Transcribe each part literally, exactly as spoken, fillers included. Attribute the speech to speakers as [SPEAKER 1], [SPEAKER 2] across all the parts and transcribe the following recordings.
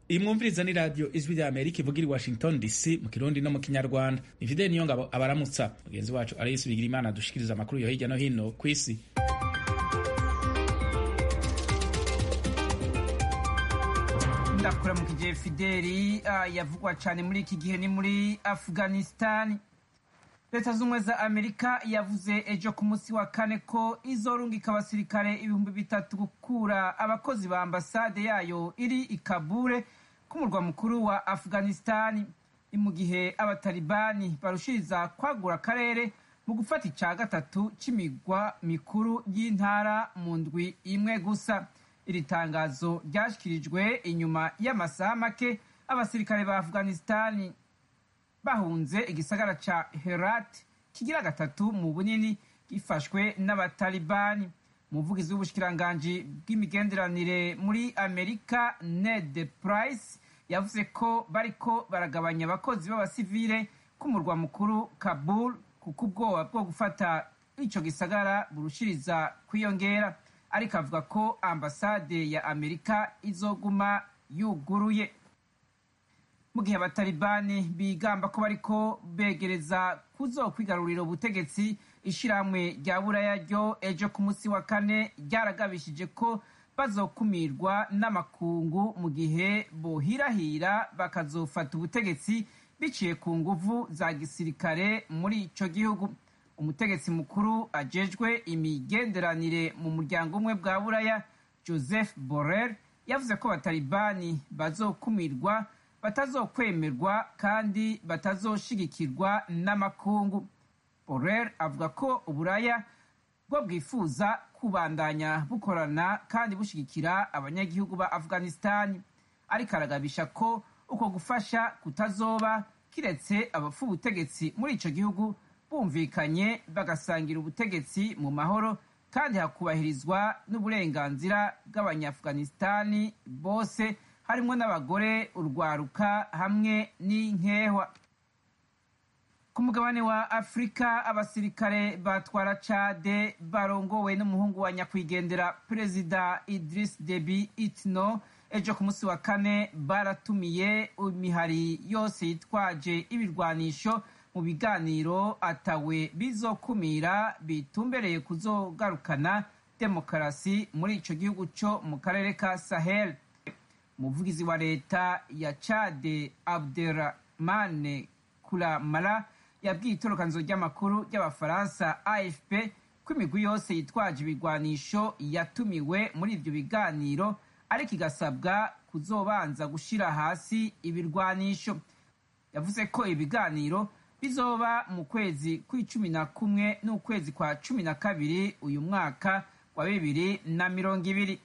[SPEAKER 1] iyi mwumviriza ni radiyo ijwi rya amerika ivugira i washington dc mu kirundi no mu kinyarwanda. ni Fidel Niyongabo abaramutsa, mugenzi wacu Aloysi Bigirimana dushikiriza amakuru yo hirya no hino ku isi.
[SPEAKER 2] ndakura mu kigihe Fideli uh, yavugwa cyane muri iki gihe ni muri Afghanistan. Leta z'ubumwe za Amerika yavuze ejo ku munsi wa kane ko izorungika abasirikare ibihumbi bitatu gukura abakozi ba ambasade yayo iri i Kabul ku murwa mukuru wa Afghanistan, mu gihe abatalibani barushiriza kwagura akarere mu gufata icya gatatu c'imigwa mikuru y'intara mu ndwi imwe gusa. Iri tangazo ryashyikirijwe inyuma y'amasaha make abasirikare ba Afghanistan bahunze igisagara ca Herat kigira gatatu mu bunini gifashwe n'abatalibani. Umuvugizi w'ubushikiranganji bw'imigenderanire muri Amerika Ned Price yavuze ko bariko baragabanya abakozi b'abasivile ku murwa mukuru Kabul kuko ubwoba bwo gufata ico gisagara burushiriza kwiyongera, ariko avuga ko ambasade ya Amerika izoguma yuguruye. Mu gihe abatalibani bigamba ko bariko begereza kuzokwigarurira ubutegetsi, ishirahamwe rya buraya ryo ejo ku munsi wa kane ryaragabishije ko bazokumirwa n'amakungu mu gihe bohirahira bakazofata ubutegetsi biciye ku nguvu za gisirikare muri ico gihugu. Umutegetsi mukuru ajejwe imigenderanire mu muryango umwe bwa buraya Joseph Borrell yavuze ko abatalibani bazokumirwa, batazokwemerwa kandi batazoshigikirwa n'amakungu. Borrell avuga ko uburaya bwo bwifuza kubandanya bukorana kandi bushigikira abanyagihugu ba Afghanistan, ariko aragabisha ko uko gufasha kutazoba kiretse abapfa ubutegetsi muri ico gihugu bumvikanye bagasangira ubutegetsi mu mahoro kandi hakubahirizwa n'uburenganzira bw'abanyafghanistani bose, harimo n'abagore, urwaruka hamwe n'inkehwa. Ku mugabane wa Afrika, abasirikare batwara Chade barongowe n'umuhungu wa nyakwigendera Perezida Idris Deby Itno ejo ku munsi wa kane baratumiye imihari yose yitwaje ibirwanisho mu biganiro atawe bizokumira bitumbereye kuzogarukana demokarasi muri ico gihugu co mu karere ka Sahel. Umuvugizi wa leta ya Chade Abderrahmane Koulamala yabwiye itorokanzo ry'amakuru ry'abafaransa A F P ko imigwi yose yitwaje ibigwanisho yatumiwe muri ivyo biganiro, ariko igasabwa kuzobanza gushira hasi ibirwanisho. Yavuze ko ibiganiro bizoba mu kwezi kw'icumi na kumwe n'ukwezi kwa cumi na kabiri uyu mwaka wa bibiri na mirongo ibiri.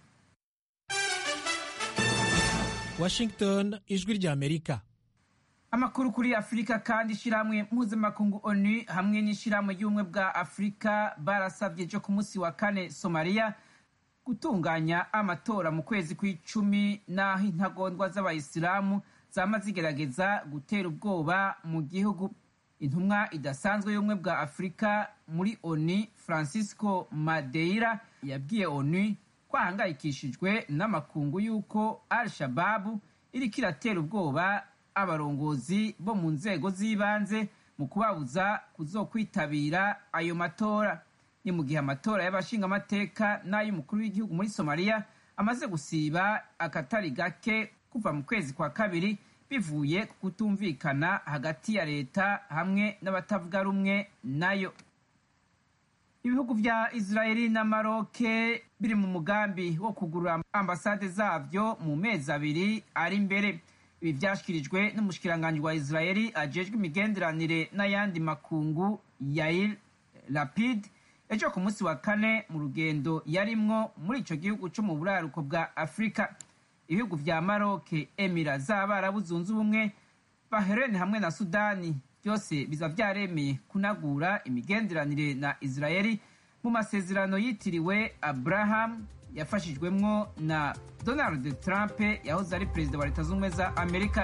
[SPEAKER 3] Washington, ijwi rya Amerika.
[SPEAKER 2] Amakuru kuri Afrika kandi ishirahamwe mpuzamakungu ONU hamwe n'ishirahamwe y'ubumwe bwa Afrika barasavye ejo ku munsi wa kane Somalia gutunganya amatora mu kwezi kw'icumi, naho intagondwa z'abayisilamu zama zigerageza gutera ubwoba mu gihugu. Intumwa idasanzwe y'ubumwe bwa Afrika muri ONU Francisco Madeira yabwiye ONU ko ahangayikishijwe n'amakungu y'uko Al-Shabaab iriko iratera ubwoba abarongozi bo mu nzego z'ibanze mu kubabuza kuzokwitabira ayo matora. Ni mu gihe amatora y'abashingamateka n'ay'umukuru w'igihugu muri Somalia amaze gusiba akatari gake kuva mu kwezi kwa kabiri bivuye ku kutumvikana hagati ya leta hamwe n'abatavuga rumwe nayo. Ibihugu vya Israeli na Maroc biri mu mugambi wo kugurura ambasade zavyo mu mezi abiri ari imbere. Ibi vyashikirijwe n'umushikiranganji wa Israeli ajejwe imigenderanire n'ayandi makungu Yair Lapid ejo ku munsi wa kane mu rugendo yarimwo muri ico gihugu co mu buraruko bwa Afrika. Ibihugu vya Maroc, Emirates z'Abarabu zunze ubumwe, Bahrain hamwe na Sudani byose biza vyaremeye kunagura imigenderanire na Israeli mu masezerano yitiriwe Abraham yafashijwemwo na Donald Trump yahoze ari perezida wa Leta z'Ubumwe za Amerika.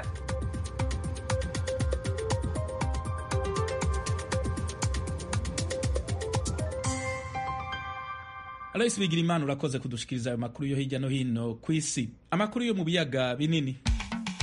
[SPEAKER 1] Aloysi Bigirimana urakoze kudushikiriza ayo makuru yo hirya no hino ku isi. Amakuru yo mu biyaga binini.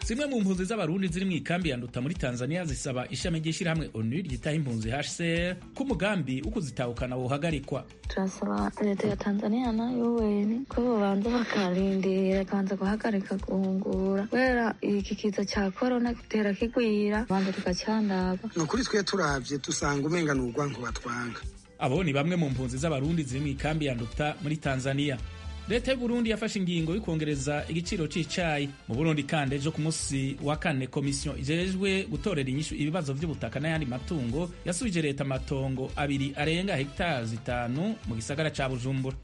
[SPEAKER 1] zimwe mu mpunzi z'abarundi ziri mu ikambi ya Nduta muri Tanzania zisaba ishami ry'ishyirahamwe O N U ryitaho impunzi H C R ko umugambi wo kuzitahukana wohagarikwa.
[SPEAKER 4] Turasaba leta ya Tanzania na U N ko bobanza bakarindira kanza guhagarika guhungura kubera iki kiza cya corona gitera kigwira banza tugacandaga.
[SPEAKER 5] Nukuri twe turavye dusanga umenga n'urwanko batwanga.
[SPEAKER 1] Abo ni bamwe mu mpunzi z'abarundi ziri mu ikambi ya Nduta muri Tanzania. Leta y'u Burundi yafashe ingingo yo kongereza igiciro c'icayi mu Burundi kandi ejo ku munsi wa kane komisiyo ijejwe gutorera inyishu ibibazo vy'ubutaka n'ayandi matungo yasubije leta amatongo abiri arenga hegitari zitanu mu gisagara ca Bujumbura.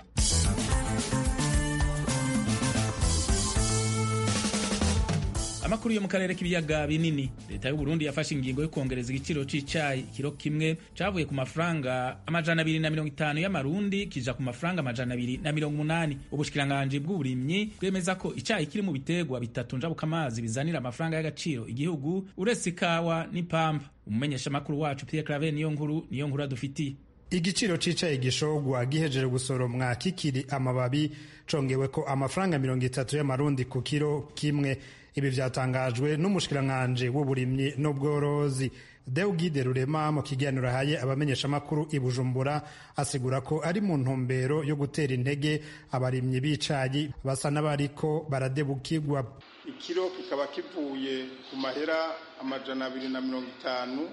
[SPEAKER 1] Amakuru yo mu karere k'ibiyaga binini. Leta y'u Burundi yafashe ingingo yo kongereza igiciro c'icayi kiro kimwe cavuye ku mafaranga amajana abiri na mirongo itanu y'amarundi kija ku mafaranga amajana abiri na mirongo umunani. Ubushikiranganji bw'uburimyi bwemeza ko icayi kiri mu bitegwa bitatu njabukamazi bizanira amafaranga y'agaciro igihugu uretse ikawa n'ipamba. Umumenyesha makuru wacu Pierre Claver niyo nkuru niyo nkuru adufitiye.
[SPEAKER 6] Igiciro c'icayi gishogwa gihejeje gusoromwa kikiri amababi congewe ko amafaranga mirongo itatu y'amarundi ku kiro kimwe. Ibi vyatangajwe n'umushikiranganji w'uburimyi n'ubworozi Deugide Rurema mu kiganiro haye abamenyesha makuru i Bujumbura asigura ko ari mu ntumbero yo gutera intege abarimyi b'icayi basa n'abariko baradebukirwa.
[SPEAKER 7] Ikiro kikaba kivuye ku mahera amajana abiri na mirongo itanu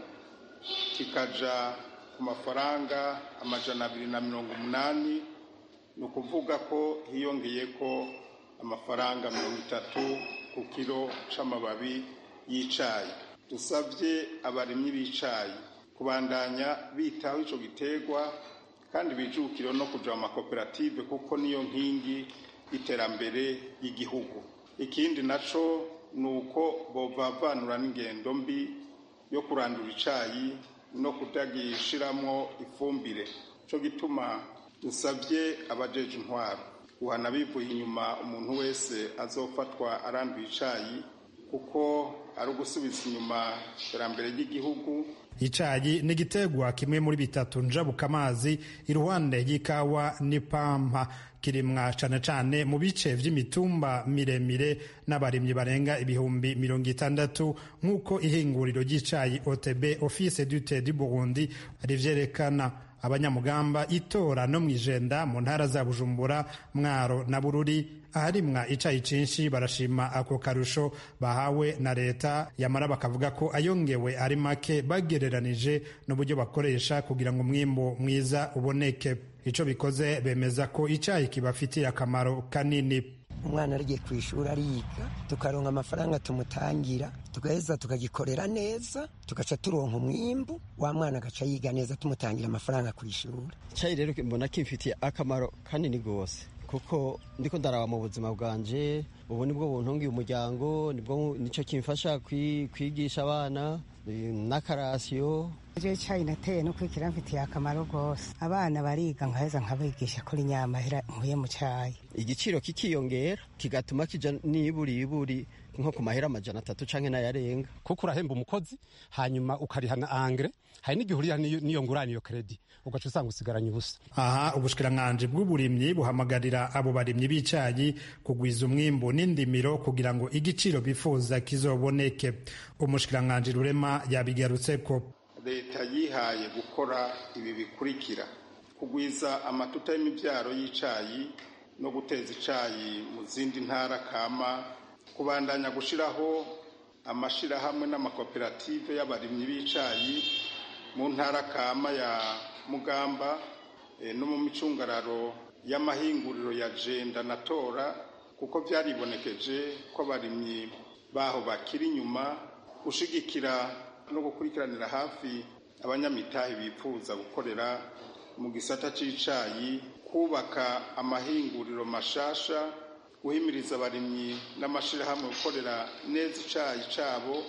[SPEAKER 7] kikaja ku mafaranga amajana abiri na mirongo umunani, ni ukuvuga ko hiyongeyeko amafaranga mirongo itatu ku kiro c'amababi y'icayi. Dusavye abarimyi b'icayi kubandanya bitaho ico gitegwa kandi bijukiro no kuja mu makoperative kuko niyo nkingi iterambere y'igihugu. Ikindi naco nuko bovavanura n'ingendo mbi yo kurandura icayi no kutagishiramwo ifumbire. Co gituma dusavye abajeje intwaro guhana bivuye inyuma umuntu wese azofatwa aranduye icayi kuko ari ugusubiza inyuma iterambere ry'igihugu.
[SPEAKER 6] Icayi ni gitegwa kimwe muri bitatu njabukamazi iruhande y'ikawa n'ipampa, kirimwa cane cane mu bice vy'imitumba miremire n'abarimyi barenga ibihumbi mirongo itandatu nk'uko ihinguriro ry'icayi O T B Office du Thé du Burundi rivyerekana. Abanyamugamba itora no mwijenda mu ntara za Bujumbura, Mwaro na Bururi aharimwa icayi cinshi barashima ako karusho bahawe na leta, yamara bakavuga ko ayongewe ari make bagereranije n'uburyo bakoresha kugira ngo umwimbo mwiza uboneke. Ico bikoze bemeza ko icayi kibafitiye akamaro kanini.
[SPEAKER 8] Umwana arigiye kwishura ariga tukaronka amafaranga tumutangira tugaheza tukagikorera neza tugaca turonka umwimbu wa mwana agaca yiga neza tumutangira amafaranga kwishura.
[SPEAKER 9] Icayi rero mbona kimfitiye akamaro kanini gose kuko ndiko ndaraba mu buzima bwanje, ubu nibwo buntungiye umuryango, nibwo nico kimfasha kwigisha abana n'akarasiyo.
[SPEAKER 10] Je icayi nateye no kwikira mfitiye akamaro gose, abana bariga nkaheza nkabigisha kuri nyamahera nkuye mu cayi.
[SPEAKER 9] Igiciro kikiyongera kigatuma kija niburi iburi nko ku mahera amajana atatu canke n'ayarenga,
[SPEAKER 11] kuko urahemba umukozi hanyuma ukarihana angre, hari n'igihe uriha niyo ngurane iyo kredi ugaca usanga usigaranye ubusa.
[SPEAKER 6] Aha ubushikiranganji bw'uburimyi buhamagarira abo barimyi b'icayi kugwiza umwimbu n'indimiro kugira ngo igiciro bifuza kizoboneke. Umushikiranganji Rurema yabigarutse ko
[SPEAKER 7] leta yihaye gukora ibi bikurikira: kugwiza amatuta y'imivyaro y'icayi no guteza icayi mu zindi ntara kama, kubandanya gushiraho amashirahamwe n'amakoperative y'abarimyi b'icayi mu ntara kama ya Mugamba e, no mu micungararo y'amahinguriro ya Jenda na Tora, kuko vyaribonekeje ko abarimyi baho bakiri inyuma. Gushigikira no gukurikiranira hafi abanyamitahe bifuza gukorera mu gisata c'icayi, kubaka amahinguriro mashasha, guhimiriza abarimyi n'amashirahamwe gukorera neza icayi cabo,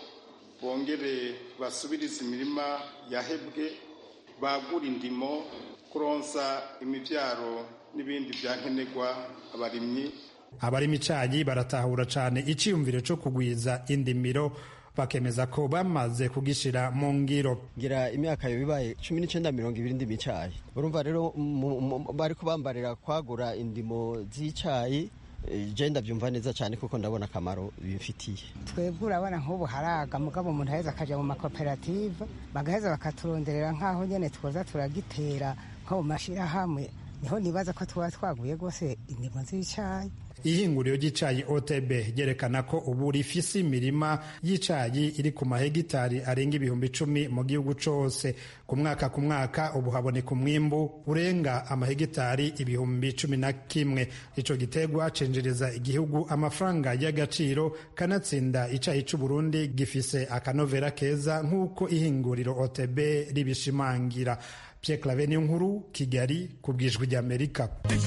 [SPEAKER 7] bongere basubiriza imirima yahebwe, bagura indimo, kuronsa imivyaro n'ibindi vyankenerwa abarimyi.
[SPEAKER 6] Abarimi icayi baratahura cane iciyumviro co kugwiza indimiro, bakemeza ko bamaze kugishira mu ngiro.
[SPEAKER 9] Ngira imyaka yo bibaye cumi n'icenda mirongo ibiri ndimi icayi. Urumva rero bari kubambarira kwagura indimo z'icayi je ndabyumva neza cyane kuko ndabona akamaro bimfitiye.
[SPEAKER 10] Twebwe urabona nk'ubu haraga mugabo umuntu aheza akaja mu makoperative bagaheza bakaturonderera nk'aho nyene twoza turagitera nko mu mashirahamwe, niho nibaza ko tuba twaguye rwose indimo z'icayi.
[SPEAKER 6] Ihinguriro ry'icayi O T B ryerekana ko ubu rifise imirima y'icayi iri ku mahegitari arenga ibihumbi icumi mu gihugu cose. Ku mwaka ku mwaka ubu haboneka umwimbu urenga amahegitari ibihumbi cumi na kimwe. Ico gitegwa cinjiriza igihugu amafaranga y'agaciro, kanatsinda icayi c'u Burundi gifise akanovera keza nk'uko ihinguriro O T B ribishimangira. Pierre Claver Niyonkuru, Kigali, ku bw'Ijwi ry'Amerika.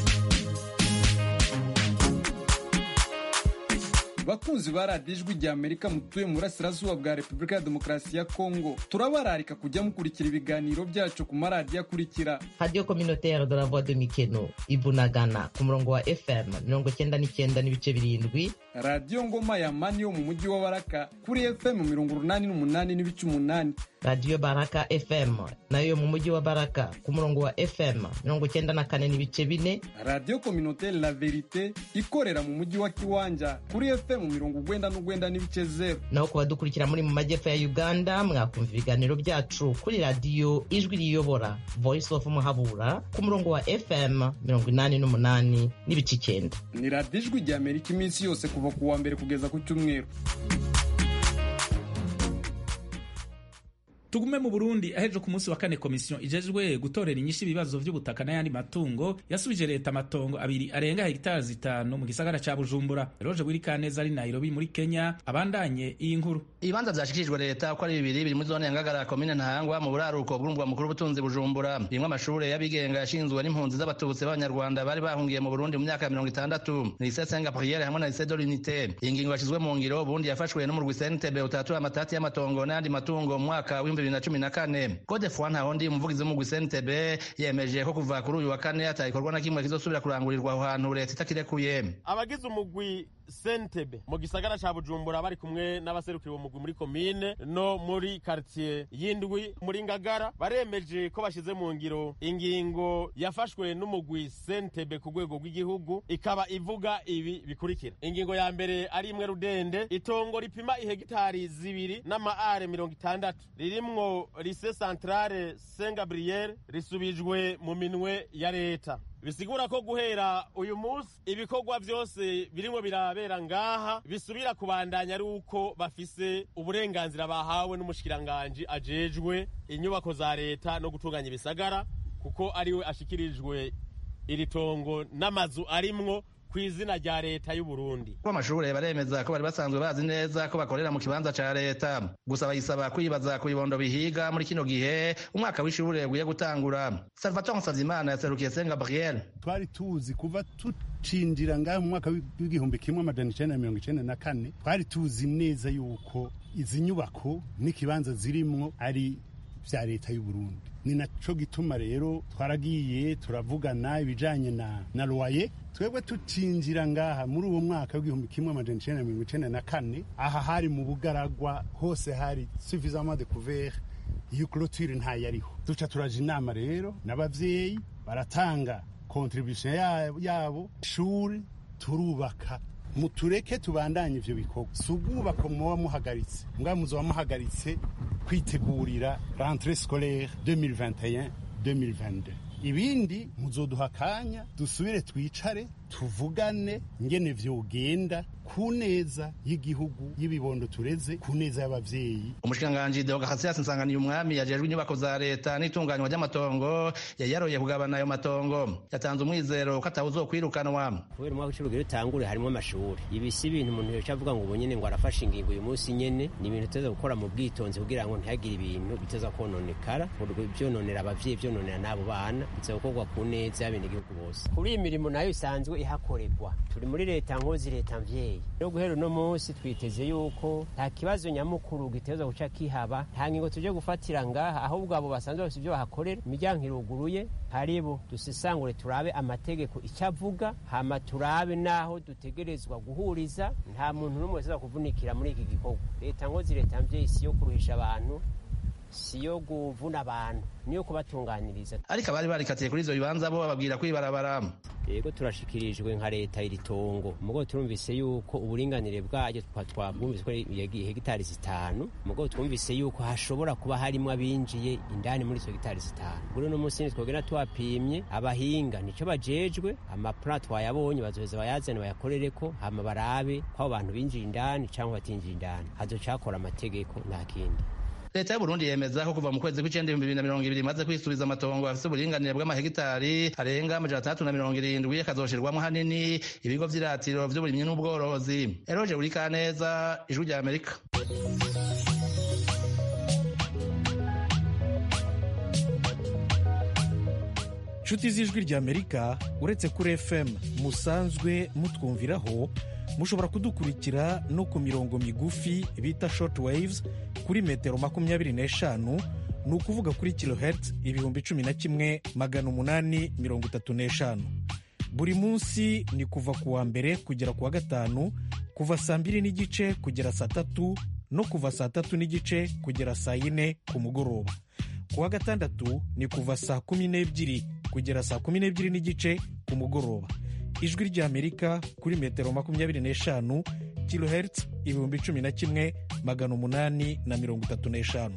[SPEAKER 12] bakunzi ba radiyo ijwi rya Amerika mutuye mu burasirazuba bwa Repubulika ya Demokarasi ya Kongo, turabararika kujya mukurikira ibiganiro byacu ku maradiyo akurikira:
[SPEAKER 13] Radio Communautaire de la Voix de Mikeno Ibunagana ku murongo wa F M mirongo icyenda n'icyenda n'ibice birindwi,
[SPEAKER 12] Radio Ngoma ya Mani yo mu mujyi wa Baraka kuri F M mirongo urunani n'umunani n'ibice umunani,
[SPEAKER 13] Radio Baraka F M nayo mu mujyi wa Baraka ku murongo wa F M mirongo icyenda na kane n'ibice bine,
[SPEAKER 12] Radio Communautaire La Verite ikorera mu mujyi wa Kiwanja kuri F M mirongo ugwenda n'ugwenda n'ibice zero.
[SPEAKER 13] Naho ku badukurikira muri mu majyepfo ya Uganda mwakumva ibiganiro byacu kuri Radio Ijwi Riyobora Voice of Muhabura ku murongo wa F M mirongo inani n'umunani n'ibice icyenda.
[SPEAKER 12] Ni Radio Ijwi rya Amerika iminsi yose kuva ku wa mbere kugeza ku cyumweru.
[SPEAKER 1] Tugume mu Burundi, ahejo ku munsi wa kane komisiyo ijejwe gutorera inyishu ibibazo by'ubutaka n'ayandi matungo yasubije leta amatongo abiri arenga hegitari zitanu mu gisagara ca Bujumbura. Roje Burikaneza ari Nairobi muri Kenya abandanye iyi nkuru.
[SPEAKER 14] Ibibanza vyashikirijwe leta ko ari bibiri biri muri zone ya Ngagara komine Ntahangwa mu buraruko bw'umurwa mukuru w'ubutunzi Bujumbura. Bimwe amashure y'abigenga yashinzwe n'impunzi z'abatutsi b'abanyarwanda bari bahungiye mu Burundi mu myaka ya mirongo itandatu. Lycée Saint Gabriel hamwe na Lycée de l'Unité. Iyi ngingo yashizwe mu ngiro Burundi yafashwe n'umurwi C N T B utatura amatati y'amatongo n'ayandi matungo mu mwaka wa bibiri na cumi na kane. Code Fwana hondi umuvugizi w'umugwi C N T B yemeje ko kuva kuri uyu wa kane atayikorwa na kimwe kizosubira kurangurirwa aho hantu leta itakirekuye.
[SPEAKER 15] Abagize umugwi C N T B mu gisagara ca Bujumbura bari kumwe n'abaserukira umugwi muri komine no muri quartier yindwi muri Ngagara baremeje ko bashize mu ngiro ingingo yafashwe n'umugwi C N T B ku rwego rw'igihugu, ikaba ivuga ibi bikurikira. Ingingo ya mbere ari imwe rudende, itongo ripima ihegitari zibiri n'amaare mirongo itandatu ririmwo Lycée Centrale Saint Gabriel risubijwe mu minwe ya leta. Bisigura ko guhera uyu munsi ibikorwa byose birimo birabera ngaha bisubira kubandanya ari uko bafise uburenganzira bahawe n'umushikiranganje ajejwe inyubako za leta no gutunganya ibisagara, kuko ariwe ashikirijwe iri tongo n'amazu arimwo kw'izina rya leta y'u Burundi.
[SPEAKER 14] Ko amashure baremeza ko bari basanzwe bazi neza ko bakorera mu kibanza ca leta, gusa bayisaba kwibaza ku bibondo bihiga muri kino gihe umwaka w'ishure ugiye gutangura. Salvatore Nsavimana yaserukiye Saint Gabriel.
[SPEAKER 16] Twari tuzi kuva tucinjira ngaho mu mwaka w'igihumbi kimwe amajana icenda na mirongo icenda na kane, twari tuzi neza yuko izi nyubako n'ikibanza zirimwo ari vya leta y'u Burundi. Ni naco gituma rero twaragiye turavugana ibijanye na na loyer. Twebwe tucinjira ngaha muri uwo mwaka w'igihumbi kimwe amajana icenda na mirongo icenda na kane, aha hari mu bugaragwa hose hari suffisamment de couvert, iyo clôture nta yariho. Duca turaje inama rero n'abavyeyi baratanga contribution yabo, shuri turubaka. Mutureke tubandanye ivyo bikorwa, sugubako muba muhagaritse mbwa muzoba muhagaritse kwitegurira rentrée scolaire deux mille vingt et un deux mille vingt-deux. Ibindi muzoduha kanya dusubire twicare tuvugane ngene vyogenda ku neza y'igihugu y'ibibondo tureze, ku neza y'abavyeyi.
[SPEAKER 14] Umushikanganje Deogratias Nsanganiye umwami yajejwe inyubako za leta n'itunganywa ry'amatongo yayaroye kugabana ayo matongo, yatanze umwizero ko atawuzokwirukanwa.
[SPEAKER 17] Kubera umwaka w'icurugero utangure harimo amashuri, ibi si ibintu umuntu yoca avuga ngo ubunyene ngo arafashe ingingo uyu munsi nyene, ni ibintu tuteza gukora mu bwitonzi kugira ngo ntihagire ibintu biteza kononekara, vyononera abavyeyi vyononera n'abo bana, biteza gukorwa ku neza y'abenegihugu bose. Kuri iyi mirimo nayo isanzwe ihakorerwa, turi muri leta nkozi leta mvyeyi rero guhera uno munsi twiteze yuko nta kibazo nyamukuru giteza guca kihaba, nta ngingo tuje gufatira ngaha, ahubwo abo basanzwe bafite ibyo bahakorera, imiryango iruguruye, haribo dusisangure turabe amategeko icyavuga, hama turabe naho dutegerezwa guhuriza, nta muntu n'umwe wese kuvunikira muri iki gikorwa. Leta nkozi leta mvyeyi si yo kuruhisha abantu, siyo kuvuna abantu niyo kubatunganiriza.
[SPEAKER 14] Ariko abari barikatiye kuri ivyo bibanza bo bababwira kwibarabara.
[SPEAKER 17] Yego turashikirijwe nka leta iri tongo mugo turumvise yuko uburinganire bwayo twabwumvise ko hegitari zitanu mugo twumvise yuko hashobora kuba harimo abinjiye indani muri izo hegitari zitanu. Buri no munsi twogera twapimye abahinga nico bajejwe amaplan twayabonye bazoheza bayazane bayakorereko hama barabe ko abantu binjiye indani cyangwa batinjiye indani hazocakora amategeko nta kindi.
[SPEAKER 14] Leta y'u Burundi yemeza ko kuva mu kwezi kw'icenda ibihumbi bibiri na mirongo ibiri imaze kwisubiza amatongo afise uburinganire bw'amahegitari arenga amajana atandatu na mirongo irindwi akazoshirwamwo hanini ibigo vy'iratiro vy'uburimyi n'ubworozi. Eroje Urikaneza, Ijwi rya Amerika.
[SPEAKER 3] Nshuti z'Ijwi rya Amerika, uretse kuri F M musanzwe mutwumviraho, mushobora kudukurikira no ku mirongo migufi bita short waves kuri metero makumyabiri n'eshanu, ni ukuvuga kuri kilohertz ibihumbi cumi na kimwe magana umunani mirongo itatu n'eshanu. Buri munsi ni kuva ku wa mbere kugera ku wa gatanu, kuva saa mbiri n'igice kugera saa tatu no kuva saa tatu n'igice kugera saa yine ku mugoroba. Ku wa gatandatu ni kuva saa kumi n'ebyiri kugera saa kumi n'ebyiri n'igice ku mugoroba. Ijwi rya Amerika kuri metero makumyabiri n'eshanu, kilohertz ibihumbi cumi na kimwe magana umunani na mirongo itatu n'eshanu.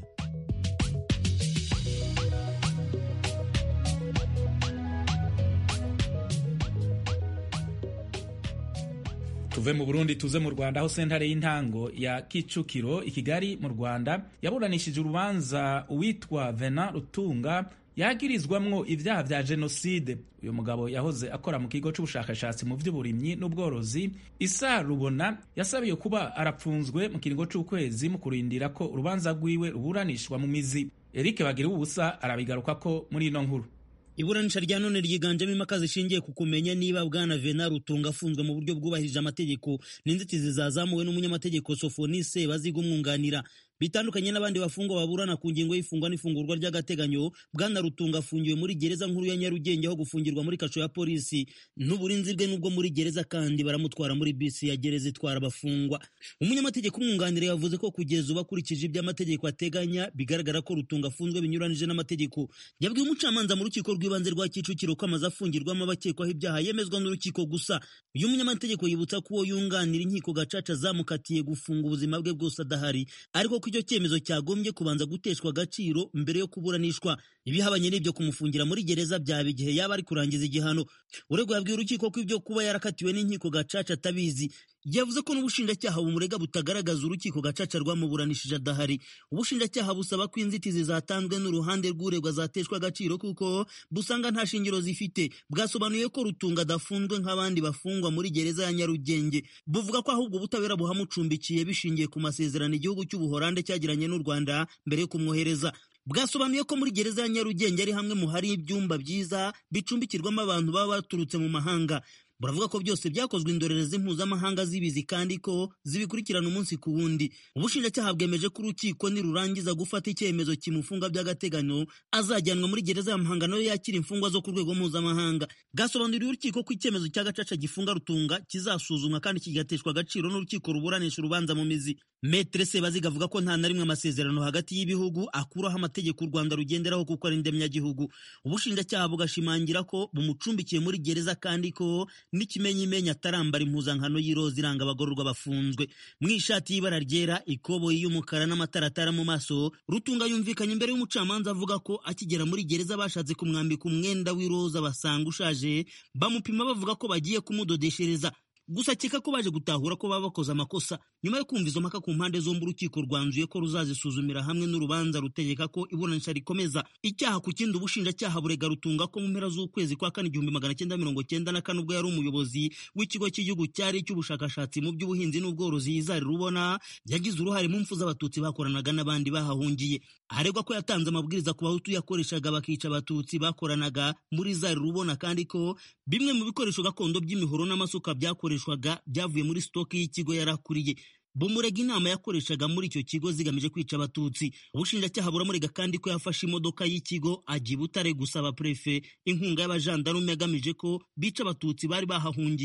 [SPEAKER 1] Tuve mu Burundi tuze mu Rwanda, aho sentare y'intango ya Kicukiro i Kigali mu Rwanda yaburanishije urubanza uwitwa Venant Rutunga yagirizwamwo ivyaha vya jenoside. Uyu mugabo yahoze akora mu kigo c'ubushakashatsi mu vy'uburimyi n'ubworozi. Isa Rubona yasabiye kuba arapfunzwe mu kiringo c'ukwezi mu kurindira ko urubanza rwiwe ruburanishwa mu mizi. Eric Bagira ubusa arabigarukako muri ino nkuru.
[SPEAKER 18] Iburanisha rya none ryiganjemo impaka zishingiye ku kumenya niba bwana Venant Rutunga afunzwe mu buryo bwubahirije amategeko n'inzitizi zazamuwe n'umunyamategeko Sofonise Baziga umwunganira. Bitandukanye n'abandi bafungwa baburana ku ngingo y'ifungwa n'ifungurwa ry'agateganyo, bwana Rutunga afungiwe muri gereza nkuru ya Nyarugenge aho gufungirwa muri kasho ya polisi n'uburinzi bwe, nubwo muri gereza kandi baramutwara muri bisi ya gereza itwara abafungwa. Umunyamategeko umwunganira yavuze ko kugeza ubu akurikije ibyo amategeko ateganya bigaragara ko Rutunga afunzwe binyuranije n'amategeko. Yabwiye umucamanza mu rukiko rw'ibanze rwa Kicukiro ko amaze afungirwamo abakekwaho ibyaha yemezwa n'urukiko gusa. Uyu munyamategeko yibutsa ko uwo yunganira inkiko gacaca zamukatiye gufunga ubuzima bwe bwose adahari, ariko icyo cyemezo cyagombye kubanza guteshwa agaciro mbere yo kuburanishwa. Ibihabanye n'ibyo kumufungira muri gereza byaba igihe yaba ari kurangiza igihano. Uregwa yabwiye urukiko ko ibyo kuba yarakatiwe n'inkiko gacaca atabizi. Yavuze ko n'ubushinjacyaha bumurega butagaragaza urukiko gacaca rwamuburanishije adahari. Ubushinjacyaha busaba ko inzitizi zatanzwe n'uruhande rw'uregwa zateshwa agaciro kuko busanga nta shingiro zifite. Bwasobanuye ko Rutunga adafunzwe nk'abandi bafungwa muri gereza ya Nyarugenge. Buvuga ko ahubwo ubutabera buhamucumbikiye bishingiye ku masezerano igihugu cy'Ubuholande cyagiranye n'u Rwanda mbere yo kumwohereza. Bwasobanuye ko muri gereza ya Nyarugenge ari hamwe mu hari ibyumba byiza bicumbikirwamo abantu baba baturutse mu mahanga. Buravuga ko byose byakozwe indorerezi mpuzamahanga zibizi kandi ko zibikurikirana umunsi ku wundi. Ubushinjacyaha bwemeje ko urukiko nirurangiza gufata icyemezo kimufunga by'agateganyo azajyanwa muri gereza ya Muhanga nayo yakira imfungwa zo ku rwego mpuzamahanga. Bwasobanuriye urukiko ko icyemezo cya gacaca gifunga Rutunga kizasuzumwa kandi kigateshwa agaciro n'urukiko ruburanisha urubanza mu mizi. Maître Sebaziga avuga ko nta na rimwe amasezerano hagati y'ibihugu akuraho amategeko u Rwanda rugenderaho kuko ari ndemyagihugu. Ubushinjacyaha bugashimangira ko bumucumbikiye muri gereza kandi ko n'ikimenyimenya atarambara impuzankano y'iroza iranga abagororwa bafunzwe. Mu ishati y'ibara ryera, ikoboyi y'umukara n'amataratara mu maso, Rutunga yumvikanye imbere y'umucamanza avuga ko akigera muri gereza bashatse kumwambika umwenda w'iroza basanga ushaje, bamupima bavuga ko bagiye kumudodeshereza. Gusa akeka ko baje gutahura ko baba bakoze amakosa. Nyuma yo kumva izo mpaka ku mpande zombi, urukiko rwanzuye ko ruzazisuzumira hamwe n'urubanza rutegeka ko iburanisha rikomeza. Icyaha ku kindi, ubushinjacyaha burega Rutunga ko mu mpera z'ukwezi kwa kane igihumbi magana cyenda mirongo cyenda na kane ubwo yari umuyobozi w'ikigo cy'igihugu cyari cy'ubushakashatsi mu by'ubuhinzi n'ubworozi Izari Rubona yagize uruhare mu mfu z'abatutsi bakoranaga n'abandi bahahungiye. Aregwa ko yatanze amabwiriza ku bahutu yakoreshaga bakica abatutsi bakoranaga muri Izari Rubona kandi ko bimwe mu bikoresho gakondo by'imihoro n'amasuka byakoreshwaga byavuye muri stoki y'ikigo yarakuriye. Bumurega inama yakoreshaga muri icyo kigo zigamije kwica abatutsi. Ubushinjacyaha buramurega kandi ko yafashe imodoka y'ikigo ajya i Butare gusaba prefe inkunga y'abajandarume agamije ko bica abatutsi bari bahahungiye.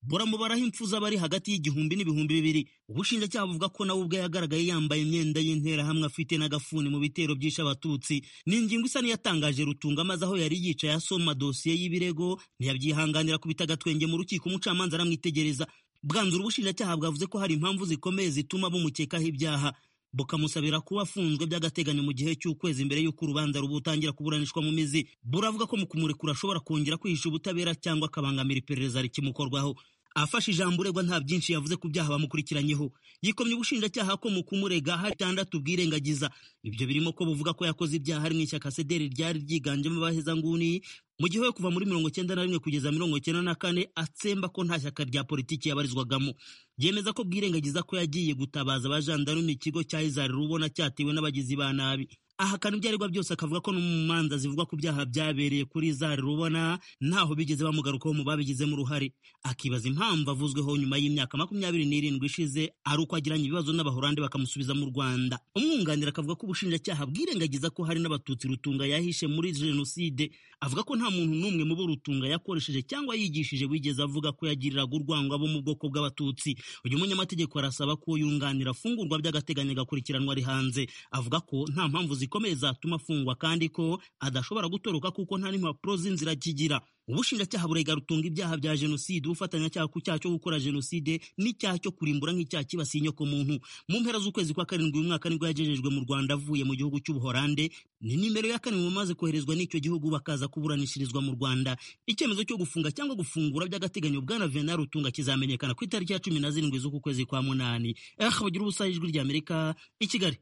[SPEAKER 18] buramubaraho impfu z'abari hagati y'igihumbi n'ibihumbi bibiri. Ubushinjacyaha buvuga ko nawe ubwe yagaragaye yambaye imyenda y'interahamwe afite n'agafuni mu bitero byishe abatutsi. Ni ingingo isa n'iyatangaje Rutunga maze aho yari yicaye asoma dosiye y'ibirego ntiyabyihanganira kubita agatwenge mu rukiko, umucamanza aramwitegereza. Bwanzura ubushinjacyaha bwavuze ko hari impamvu zikomeye zituma bumukekaho ibyaha, bukamusabira kuba afunzwe by'agateganyo mu gihe cy'ukwezi mbere y'uko urubanza rubutangira kuburanishwa mu mizi. Buravuga ko mu kumurekura ashobora kongera kwihisha ubutabera cyangwa akabangamira iperereza rikimukorwaho. Afashe ijambo uregwa nta byinshi yavuze ku byaha bamukurikiranyeho. Yikomye ubushinjacyaha ko mu kumurega hari itandatu bwirengagiza. Ibyo birimo ko buvuga ko yakoze ibyaha ari mu ishyaka C D R ryari ryiganjemo abahezanguni, mu gihe we kuva muri mirongo cyenda na rimwe kugeza mirongo cyenda na kane atsemba ko nta shyaka rya politiki yabarizwagamo. Yemeza ko bwirengagiza ko yagiye gutabaza abajandarume ikigo cya Izari rubona cyatewe n'abagizi ba nabi. Ahakana ibyaregwa byose akavuga ko no mu manza zivuga ku byaha byabereye kuri Izari rubona ntaho bigeze bamugarukaho mu babigizemo uruhare. Akibaza impamvu avuzweho nyuma y'imyaka makumyabiri n'irindwi ishize ari uko agiranye ibibazo n'abahorande bakamusubiza mu Rwanda. Umwunganira akavuga ko ubushinjacyaha bwirengagiza ko hari n'abatutsi Rutunga yahishe muri jenoside. Avuga ko nta muntu n'umwe mu bo Rutunga yakoresheje cyangwa yigishije wigeze avuga ko yagiriraga urwango abo mu bwoko bw'abatutsi. Uyu munyamategeko arasaba ko yunganira afungurwa by'agateganyo agakurikiranwa ari hanze. Avuga ko nta mpamvu zikomeye zatuma afungwa kandi ko adashobora gutoroka kuko nta n'impapuro z'inzira kigira. Ubushinjacyaha burega Rutunga ibyaha bya jenoside, ubufatanyacyaha ku cyaha cyo gukora jenoside n'icyaha cyo kurimbura nk'icyaha kibasiye inyoko muntu. Mu mpera z'ukwezi kwa karindwi uyu mwaka nibwo yagejejwe mu Rwanda avuye mu gihugu cy'Ubuholande. Ni nimero ya kane mu maze koherezwa n'icyo gihugu bakaza kuburanishirizwa mu Rwanda. Icyemezo cyo gufunga cyangwa gufungura by'agateganyo bwana Venant Rutunga kizamenyekana ku itariki ya cumi na zirindwi z'uku kwezi kwa munani. Eh, bagira ubusa ijwi rya Amerika i Kigali.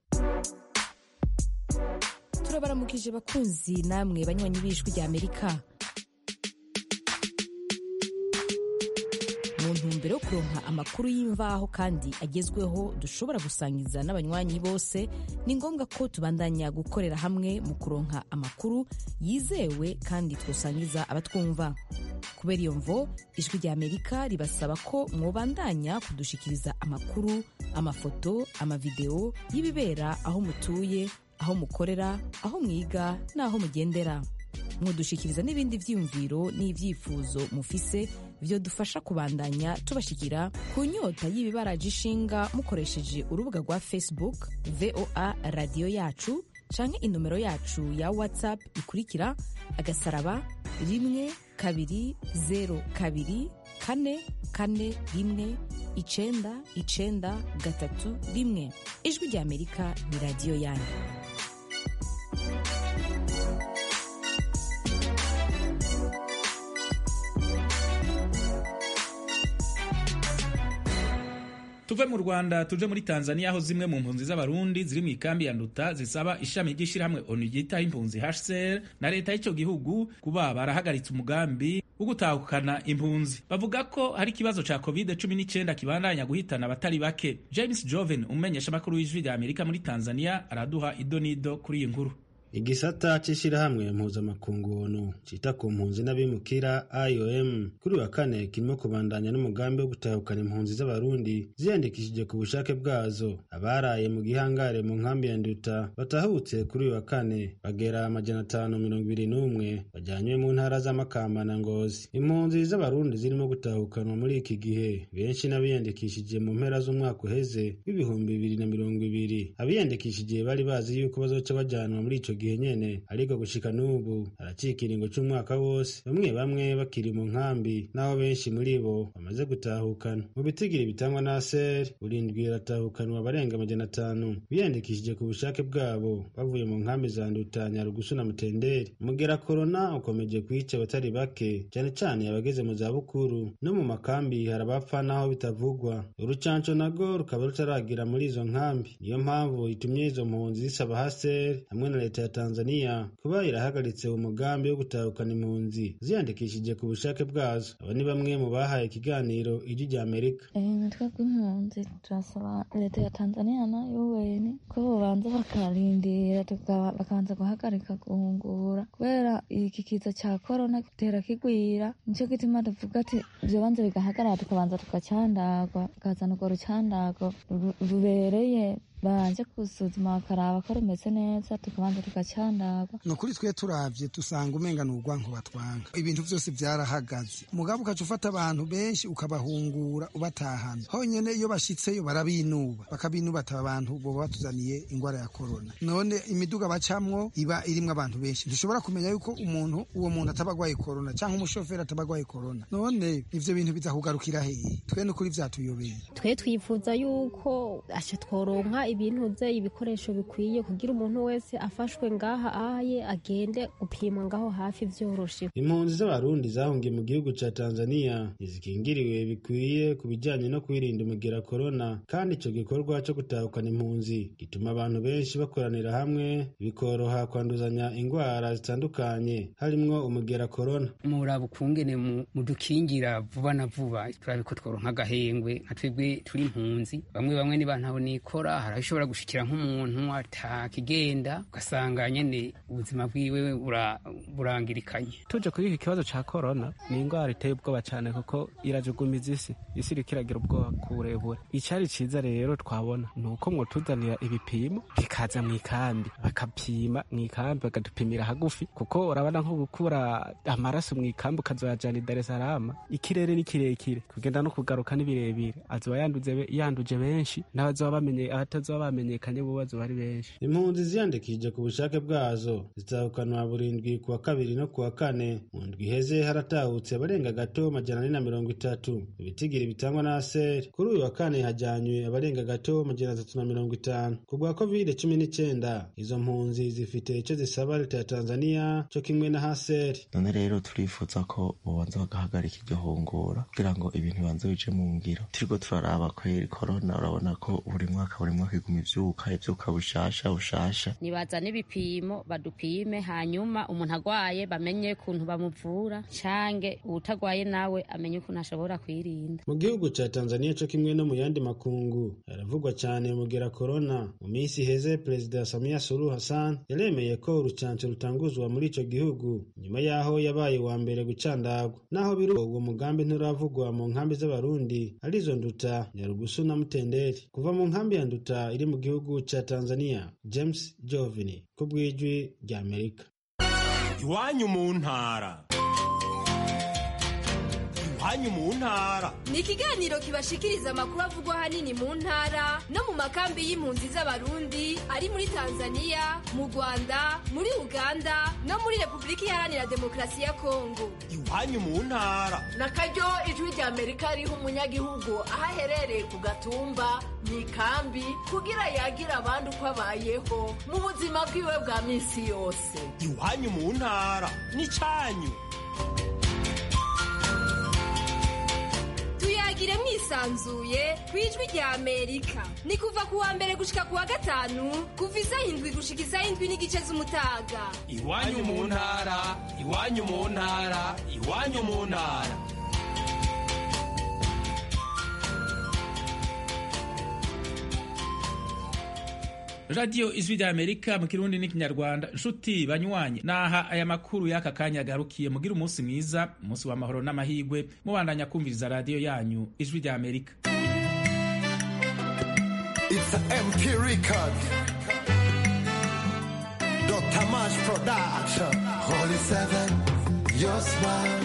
[SPEAKER 19] Turabaramukije bakunzi namwe banywanyi b'ijwi rya Amerika. Mu ntumbero yo kuronka amakuru y'imvaho kandi agezweho dushobora gusangiza n'abanywanyi bose, ni ngombwa ko tubandanya gukorera hamwe mu kuronka amakuru yizewe kandi twosangiza abatwumva. Kubera iyo mvo, ijwi rya Amerika ribasaba ko mwobandanya kudushikiriza amakuru, amafoto, amavideo y'ibibera aho mutuye, aho mukorera, aho mwiga n'aho mugendera. Mwodushikiriza n'ibindi vyiyumviro n'ivyifuzo mufise vyo dufasha kubandanya tubashikira ku nyota y'ibibaraje ishinga mukoresheje urubuga rwa Facebook V O A Radio Yacu canke inomero yacu ya WhatsApp ikurikira agasaraba rimwe kabiri zero kabiri kane kane rimwe icenda icenda gatatu rimwe. Ijwi rya Amerika ni radio yanyu.
[SPEAKER 1] Tuve mu Rwanda tuje muri Tanzania aho zimwe mu mpunzi z'abarundi ziri mu ikambi ya Nduta zisaba ishami ry'ishirahamwe O N U ryitaho impunzi H C R na leta y'icyo gihugu kuba barahagaritse umugambi wo gutahukana impunzi. Bavuga ko hari ikibazo ca covid cumi n'icyenda kibandanya guhitana abatari bake. James Joven umenyesha makuru w'ijwi rya Amerika muri Tanzania araduha idonido kuri iyi nkuru.
[SPEAKER 20] Igisata c'ishirahamwe mpuzamakungu O N U cita ku mpunzi n'abimukira I O M kuri wa kane kirimo kubandanya n'umugambi wo gutahukana impunzi z'abarundi ziyandikishije ku bushake bwazo. Abaraye mu gihangare mu nkambi ya Nduta batahutse kuri wa kane bagera amajana atanu mirongo ibiri n'umwe bajanywe mu ntara z'Amakamba na Ngozi. Impunzi z'abarundi zirimo gutahukanwa muri iki gihe benshi n'abiyandikishije mu mpera z'umwaka uheze w'ibihumbi bibiri na mirongo ibiri. Abiyandikishije bari bazi yuko bazoca bajanwa muri ico gihe nyene, ariko gushika n'ubu haracika iringo c'umwaka wose, bamwe bamwe bakiri mu nkambi naho benshi muri bo bamaze gutahukana. Mu bitigiri bitangwa na S E R urindwi ratahukanwa barenga amajana atanu biyandikishije ku bushake bwabo bavuye mu nkambi za Nduta, Nyarugusu na Mutenderi. Mugera corona ukomeje kwica abatari bake, cyane cyane abageze mu zabukuru, no mu makambi harabapfa naho bitavugwa. Urucanco nago rukaba rutaragira muri izo nkambi, niyo mpamvu itumye izo mpunzi zisaba H C R hamwe na leta ya Tanzania kuba irahagaritse umugambi wo gutahukana impunzi ziyandikishije ku bushake bwazo. Aba ni bamwe mu bahaye ikiganiro ijwi rya Amerika.
[SPEAKER 4] Imitwe y'impunzi turasaba leta ya Tanzania na U N ko bobanza bakarindira bakabanza guhagarika guhungura kubera iki kiza cya corona gitera kigwira. Nicyo gituma tuvuga ati ibyo banza bigahagarara tukabanza tukacandagwa tukazana urwo rucandago rubereye banje kusuzuma bakaraba ko rumeze neza tukabanza tugacandagwa.
[SPEAKER 5] ni ukuri twe turavye dusanga umenga ni urwanko batwanga, ibintu vyose vyarahagaze, mugabo ukaca ufata abantu benshi ukabahungura ubatahana, honyene iyo bashitseyo barabinuba bakabinuba ati abantu boba batuzaniye ingwara ya korona, none imiduga bacamwo iba irimwo abantu benshi, dushobora kumenya yuko umuntu uwo muntu atabagwaye korona canke umushoferi atabagwaye korona, none ivyo bintu biza kugarukira hehe? Twe nukuri vyatuyobeye.
[SPEAKER 21] Twe twifuza yuko asha tworonka ibintu vye ibikoresho bikwiye kugira umuntu wese afashwe ngaha aye agende gupimwa ngaho hafi vyoroshe.
[SPEAKER 20] Impunzi z'abarundi zahungiye mu gihugu ca Tanzania izikingiriwe bikwiye ku bijanye no kwirinda umugera korona, kandi ico gikorwa co gutahukana impunzi gituma abantu benshi bakoranira hamwe bikoroha kwanduzanya ingwara zitandukanye harimwo umugera korona.
[SPEAKER 22] Muraba ukungene mudukingira vuba na vuba, turabe ko tworonka agahengwe nka twebwe turi impunzi, bamwe bamwe ni bantaho nikora, harashobora gushikira nk'umuntu atakigenda ugasanga nyene ubuzima bwiwe burangirikanye.
[SPEAKER 23] Tuje kuri iki kibazo ca korona, ni ingwara iteye ubwoba cane kuko irajugumiza isi isi iriko iragira ubwoba kuburebure. Icari ciza rero twabona ni uko mwotuzanira ibipimo bikaza mw'ikambi bakapima mw'ikambi bakadupimira hagufi, kuko urabona nko gukura amaraso mw'ikambi ukazoyajana i Dar es Salaam, ikirere ni kirekire kugenda no kugaruka ni birebire, azoba yanduze yanduje benshi n'abazoba bamenye abatazoba bamenyekanye bo bazoba ari benshi.
[SPEAKER 20] Impunzi ziyandikishije ku bushake bwazo zitahukanwa burindwi kuwa kabiri no kuwa kane. Mu ndwi iheze haratahutse abarenga gato amajana ane na mirongo itatu, ibitigiri bitangwa na Aseri. Kuri uyu wa kane hajanywe abarenga gato amajana atatu na mirongo itanu. Ku bwa covid cumi n'icenda izo mpunzi zifite ico zisaba leta ya Tanzania co kimwe na Aseri.
[SPEAKER 24] None rero turifuza ko bobanza bagahagarika iryo hungura kugira ngo ibintu banze bije mu ngiro. Turiko turaraba kweri korona, urabona ko buri mwaka buri mwaka iguma ivyuka ivyuka bushasha bushasha.
[SPEAKER 25] Nibazane ibipimo badupime, hanyuma umuntu agwaye bamenye kuntu bamuvura, cange utagwaye nawe amenye ukuntu ashobora kwirinda.
[SPEAKER 20] Mu gihugu ca Tanzania co kimwe no mu yandi makungu haravugwa cyane umugera korona. Mu minsi iheze Perezida Samia Suluhu Hassan yaremeye ko urucanco rutanguzwa muri ico gihugu nyuma yaho yabaye wa mbere gucandagwa. Naho biri uwo mugambi nturavugwa mu nkambi z'abarundi arizo Nduta, Nyarugusu na Mutenderi. Kuva mu nkambi ya Nduta iri mu gihugu ca Tanzania, James Jovini ku bw'ijwi rya Amerika.
[SPEAKER 26] Iwanyu mu ntara. Iwanyu mu ntara
[SPEAKER 27] ni ikiganiro kibashikiriza amakuru avugwa hanini mu ntara no mu makambi y'impunzi z'abarundi ari muri Tanzania, mu Rwanda, muri Uganda no muri Republika Iharanira Demokarasi ya Kongo.
[SPEAKER 26] Iwanyu mu ntara
[SPEAKER 28] nakaryo ijwi rya Amerika riha umunyagihugu aho aherereye ku gatumba mw'ikambi kugira yagira abandi uko abayeho mu buzima bwiwe bwa minsi yose.
[SPEAKER 26] Iwanyu mu ntara ni canyu.
[SPEAKER 27] Tuyagire mwisanzuye kwijwi rya Amerika. Ni kuva kuwa mbere gushika kuwa gatanu kuva isaha indwi gushika isaha indwi n'igice z'umutaga.
[SPEAKER 26] Iwanyu mu ntara, iwanyu mu ntara, iwanyu mu ntara.
[SPEAKER 1] Radio Ijwi rya Amerika mu Kirundi n'ikinyarwanda. Nshuti banywanyi, naha aya makuru y'aka kanya garukiye. Mugira umunsi mwiza, umunsi w'amahoro n'amahigwe, mubandanya kumviriza radio yanyu Ijwi rya Amerika.
[SPEAKER 29] It's a M P record. Doctor Mash Production. Holy Seven, your smile.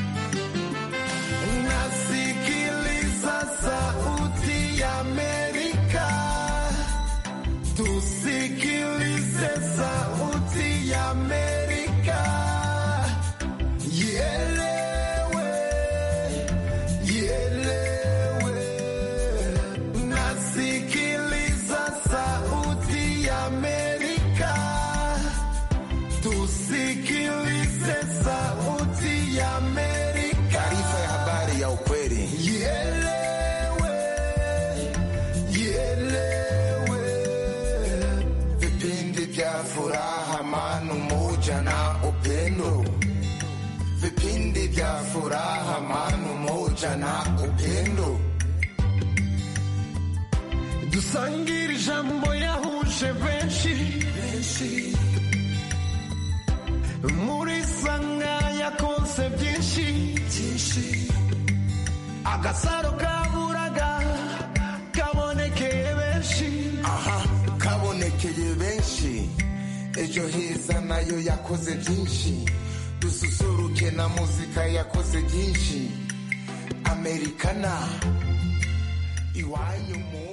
[SPEAKER 29] Nasikiliza sauti ya Amerika. Tusikilize sauti ya Amerika. Ielewe, ielewe. Nasikiliza sauti ya Amerika. Tusikilize sauti ya Amerika. Taarifa ya habari ya ukweli. Ielewe, ielewe. Vipindi vya furaha, amani, umoja na upendo. Vipindi vya furaha, amani, umoja na upendo. Dusangire ijambo yahuje benshi, muri sanga yakonse byinshi, agasaro kaburaga kabonekeye benshi. Aha. ejo heza nayo yakoze byinshi dususuruke na muzika yakoze byinshi amerikana iwanyu mu